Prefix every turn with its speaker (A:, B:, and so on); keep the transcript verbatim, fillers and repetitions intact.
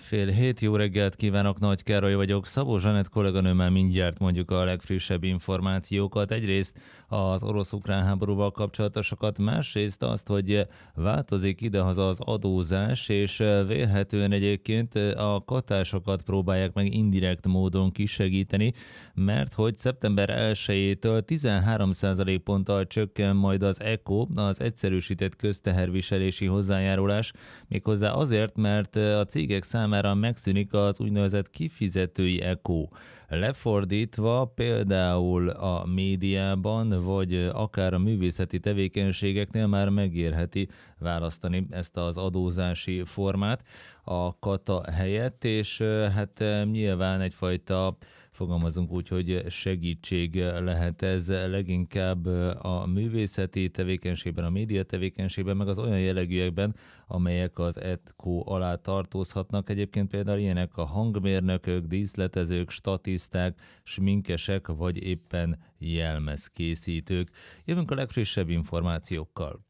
A: Fél hét, jó reggelt kívánok, Nagy Károly vagyok. Szabó Zsanett kolléganőmmel mindjárt mondjuk a legfrissebb információkat. Egyrészt az orosz-ukrán háborúval kapcsolatosokat, másrészt azt, hogy változik idehaza az adózás, és vélhetően egyébként a katásokat próbálják meg indirekt módon kisegíteni, mert hogy szeptember elsejétől tizenhárom százalékponttal csökken majd az e k o, az egyszerűsített közteherviselési hozzájárulás, méghozzá azért, mert a cégek számára megszűnik az úgynevezett kifizetői e k o. Lefordítva például a médiában, vagy akár a művészeti tevékenységeknél már megérheti választani ezt az adózási formát a kata helyett, és hát nyilván egyfajta, fogalmazunk úgy, hogy segítség lehet ez leginkább a művészeti tevékenységben, a média tevékenységben, meg az olyan jellegűekben, amelyek az e k o alá tartozhatnak. Egyébként például ilyenek a hangmérnökök, díszletezők, statiszták, sminkesek, vagy éppen jelmezkészítők. Jövünk a legfrissebb információkkal.